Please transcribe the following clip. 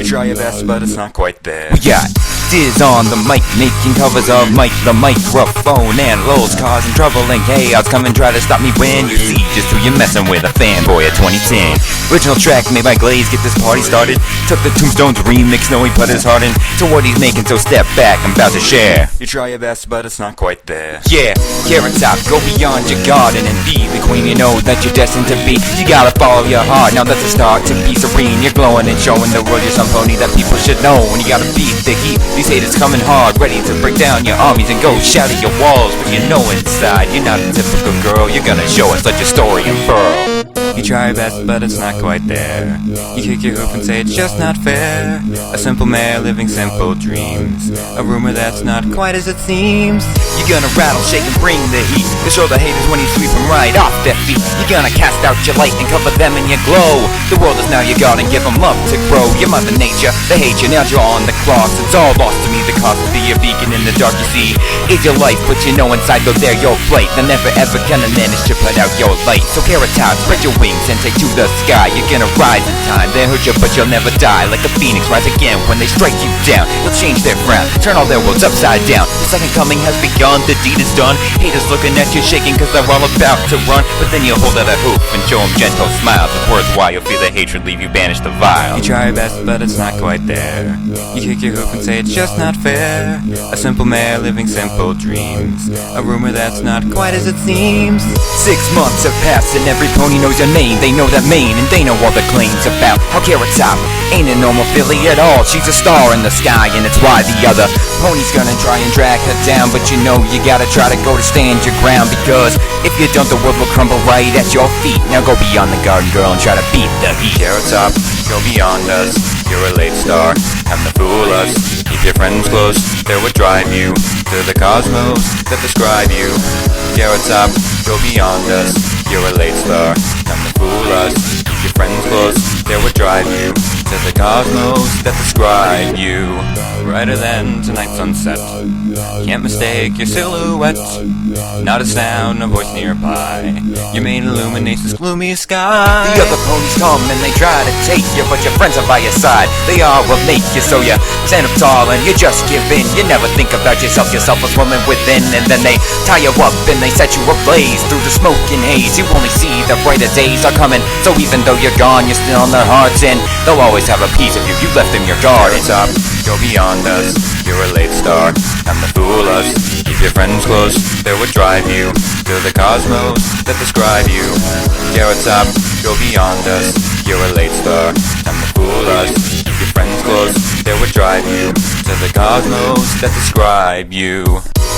You try your best, but it's not quite there. We got Diz on the mic, making covers of Mike the microphone, and Lowell's causing trouble and chaos. Come and try to stop me when you see just who you're messing with. A fanboy of 2010. Original track made by Glaze, get this party started. Took the Tombstones remix, know he put his heart in to what he's making, so step back, I'm about to share. You try your best, but it's not quite there. Yeah, Carrot Top, go beyond your garden and be the queen you know that you're destined to be. You gotta follow your heart, now that's a start to be serene. You're glowing and showing the world you're some pony that people should know. And you gotta beat the heat, these haters coming hard, ready to break down your armies and go shatter your walls. But you know inside, you're not a typical girl, you're gonna show us, let your story unfurl. You try your best, but it's not quite there. You kick your hoop and say it's just not fair. A simple mare living simple dreams, a rumor that's not quite as it seems. You're gonna rattle, shake, and bring the heat to show the haters when you sweep them right off their feet. You're gonna cast out your light and cover them in your glow. The world is now your garden, give them up to grow. Your mother nature, they hate you, now you're on the cross. It's all lost to me, the cost of be a beacon in the dark. You see, is your life, but you know inside though they're your flight. They're never ever gonna manage to put out your light. So Carrot Top, spread your wings and take to the sky. You're gonna rise in time, they hurt you but you'll never die. Like the phoenix rise again when they strike you down. You'll change their frown, turn all their worlds upside down. The second coming has begun, the deed is done. Haters looking at you shaking cause they're all about to run. But then you hold out a hoop and show them gentle smiles. It's worthwhile, you'll feel the hatred leave you, banish the vile. You try your best, but it's not quite there. You kick your hoop and say it's just not fair. A simple mare living simple dreams, a rumor that's not quite as it seems. 6 months have passed and every pony knows your name. They know that mane and they know all the claims about how Carrot Top ain't a normal filly at all. She's a star in the sky and it's why the other pony's gonna try and drag her down. But you know you gotta try to go to stand your ground, because if you don't the world will crumble right at your feet. Now go beyond the garden girl and try to beat the heat. Carrot Top, go beyond us. You're a late star, come to fool us. Keep your friends close, they're what drive you to the cosmos that describe you. Carrot Top, go beyond us. You're a late star, come to fool us. Keep your friends close, they're what drive you to the cosmos that describe you. Brighter than tonight's sunset, can't mistake your silhouette. Not a sound, no voice nearby, your main illuminates this gloomy sky. The other ponies come and they try to take you, but your friends are by your side, they all will make you. So you stand up tall and you just give in. You never think about yourself, you're selfless woman within. And then they tie you up and they set you ablaze through the smoke and haze. You only see the brighter days are coming, so even though you're gone, you're still in their hearts. And they'll always have a piece of you, you left them your garden. Carrot Top, go beyond us. You're a late star, come to fool us. Keep your friends close, they're what drive you to the cosmos that describe you. Carrot Top, go beyond us. You're a late star, come to fool us. Keep your friends close, they're what drive you to the cosmos that describe you.